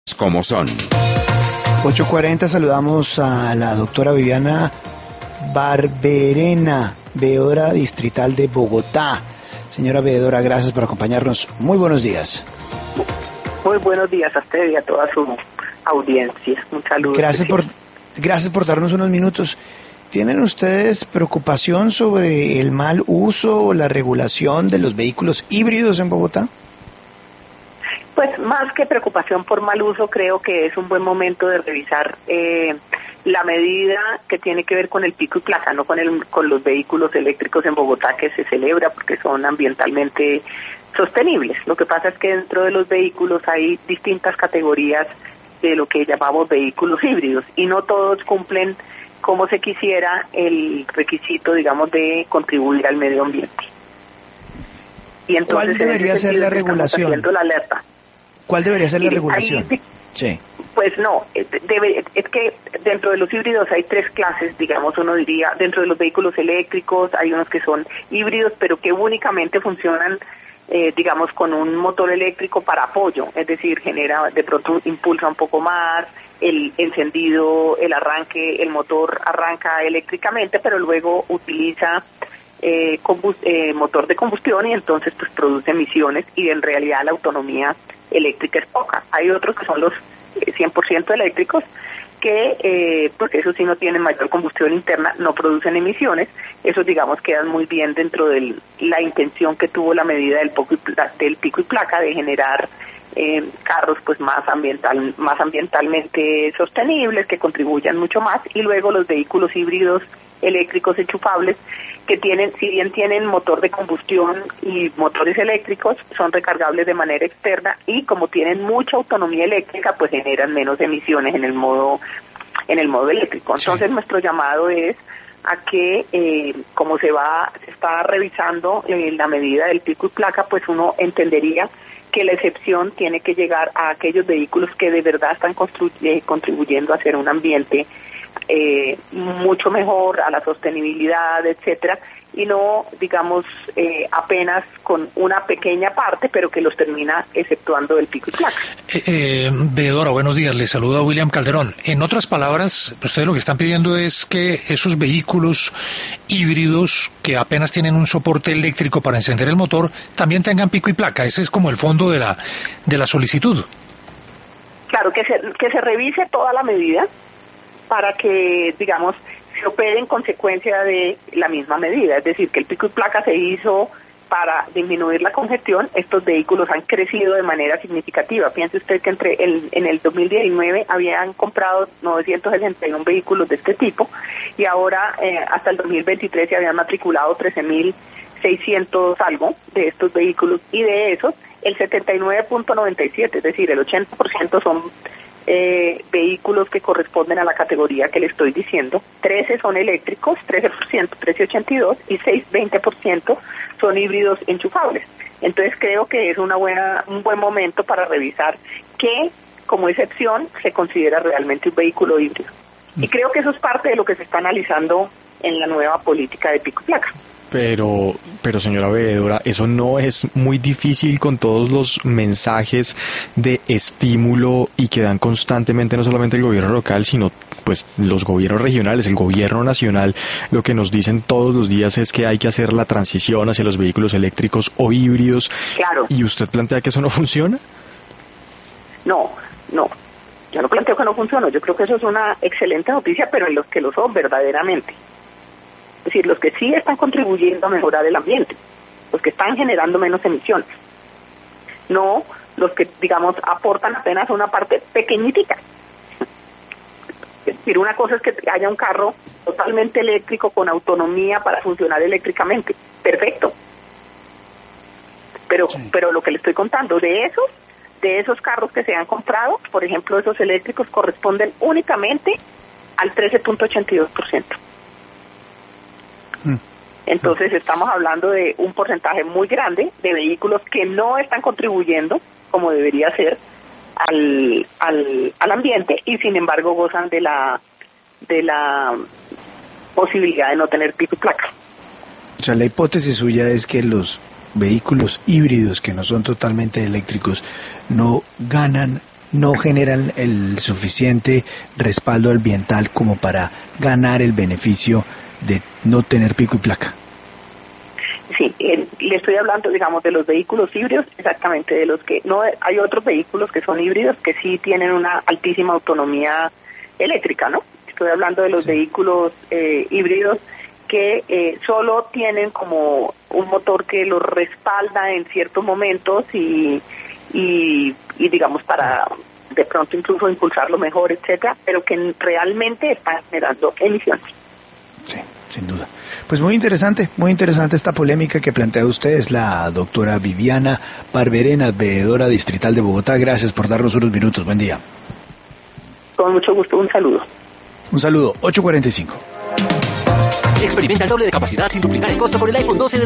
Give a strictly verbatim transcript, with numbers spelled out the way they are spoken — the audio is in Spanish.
Como son. ocho cuarenta, saludamos a la doctora Viviana Barberena, veedora distrital de Bogotá. Señora veedora, gracias por acompañarnos. Muy buenos días. Muy buenos días a usted y a toda su audiencia. Un saludo. Gracias por, gracias por darnos unos minutos. ¿Tienen ustedes preocupación sobre el mal uso o la regulación de los vehículos híbridos en Bogotá? Pues más que preocupación por mal uso, creo que es un buen momento de revisar eh, la medida que tiene que ver con el pico y placa, no con el con los vehículos eléctricos en Bogotá, que se celebra porque son ambientalmente sostenibles. Lo que pasa es que dentro de los vehículos hay distintas categorías de lo que llamamos vehículos híbridos y no todos cumplen como se quisiera el requisito, digamos, de contribuir al medio ambiente. Y entonces, ¿cuál debería ser la regulación? Haciendo la alerta. ¿Cuál debería ser la Mire, regulación? Ahí, sí. Pues no, debe, es que dentro de los híbridos hay tres clases, digamos, uno diría, dentro de los vehículos eléctricos hay unos que son híbridos, pero que únicamente funcionan, eh, digamos, con un motor eléctrico para apoyo, es decir, genera, de pronto impulsa un poco más, el encendido, el arranque, el motor arranca eléctricamente, pero luego utiliza eh, combust- eh, motor de combustión y entonces pues produce emisiones y en realidad la autonomía eléctrica es poca. Hay otros que son los cien por ciento eléctricos que, eh, porque esos sí no tienen mayor combustión interna, no producen emisiones. Esos, digamos, quedan muy bien dentro de la intención que tuvo la medida del, poco y pla- del pico y placa de generar eh, carros pues más ambiental, más ambientalmente sostenibles, que contribuyan mucho más, y luego los vehículos híbridos eléctricos enchufables que tienen, si bien tienen motor de combustión y motores eléctricos, son recargables de manera externa y como tienen mucha autonomía eléctrica, pues generan menos emisiones en el modo en el modo eléctrico. Entonces sí. Nuestro llamado es a que eh, como se va se está revisando eh, la medida del pico y placa, pues uno entendería que la excepción tiene que llegar a aquellos vehículos que de verdad están constru- eh, contribuyendo a hacer un ambiente Eh, mucho mejor, a la sostenibilidad, etcétera, y no, digamos, eh, apenas con una pequeña parte, pero que los termina exceptuando del pico y placa. Eh, eh, veedora, buenos días, le saluda William Calderón. En otras palabras, ustedes lo que están pidiendo es que esos vehículos híbridos que apenas tienen un soporte eléctrico para encender el motor, también tengan pico y placa. Ese es como el fondo de la, de la solicitud. Claro, que se, que se revise toda la medida, para que, digamos, se opere en consecuencia de la misma medida. Es decir, que el pico y placa se hizo para disminuir la congestión. Estos vehículos han crecido de manera significativa. Piense usted que entre el, en el dos mil diecinueve habían comprado novecientos sesenta y uno vehículos de este tipo y ahora eh, hasta el dos mil veintitrés se habían matriculado trece mil seiscientos algo de estos vehículos y de esos el setenta y nueve punto noventa y siete, es decir, el ochenta por ciento son Eh, vehículos que corresponden a la categoría que le estoy diciendo. trece son eléctricos, trece por ciento, trece ochenta y dos, y seis, veinte por ciento son híbridos enchufables. Entonces creo que es una buena, un buen momento para revisar qué, como excepción, se considera realmente un vehículo híbrido. Y creo que eso es parte de lo que se está analizando en la nueva política de pico y placa. Pero, pero señora veedora, eso no es muy difícil con todos los mensajes de estímulo y que dan constantemente no solamente el gobierno local, sino pues los gobiernos regionales, el gobierno nacional. Lo que nos dicen todos los días es que hay que hacer la transición hacia los vehículos eléctricos o híbridos. Claro. ¿Y usted plantea que eso no funciona? No, no. Yo no planteo que no funciona. Yo creo que eso es una excelente noticia, pero en los que lo son verdaderamente. Es decir, los que sí están contribuyendo a mejorar el ambiente, los que están generando menos emisiones, no los que, digamos, aportan apenas una parte pequeñitita. Es decir, una cosa es que haya un carro totalmente eléctrico con autonomía para funcionar eléctricamente, perfecto. Pero, sí. pero lo que le estoy contando, de esos, de esos carros que se han comprado, por ejemplo, esos eléctricos corresponden únicamente al trece punto ochenta y dos por ciento. Entonces estamos hablando de un porcentaje muy grande de vehículos que no están contribuyendo como debería ser al, al, al ambiente y sin embargo gozan de la de la posibilidad de no tener pico y placa. O sea, la hipótesis suya es que los vehículos híbridos que no son totalmente eléctricos no ganan no generan el suficiente respaldo ambiental como para ganar el beneficio de no tener pico y placa. Sí, eh, le estoy hablando, digamos, de los vehículos híbridos, exactamente, de los que no hay otros vehículos que son híbridos que sí tienen una altísima autonomía eléctrica, ¿no? Estoy hablando de los sí. vehículos eh, híbridos que eh, solo tienen como un motor que los respalda en ciertos momentos y, y, y digamos, para de pronto incluso impulsarlo mejor, etcétera, pero que realmente están generando emisiones. Sí, sin duda. Pues muy interesante, muy interesante esta polémica que plantea usted, es la doctora Viviana Barberena, veedora distrital de Bogotá. Gracias por darnos unos minutos. Buen día. Con mucho gusto, un saludo. Un saludo, ocho cuarenta y cinco. Experimenta el doble de capacidad sin duplicar el costo por el iPhone doce de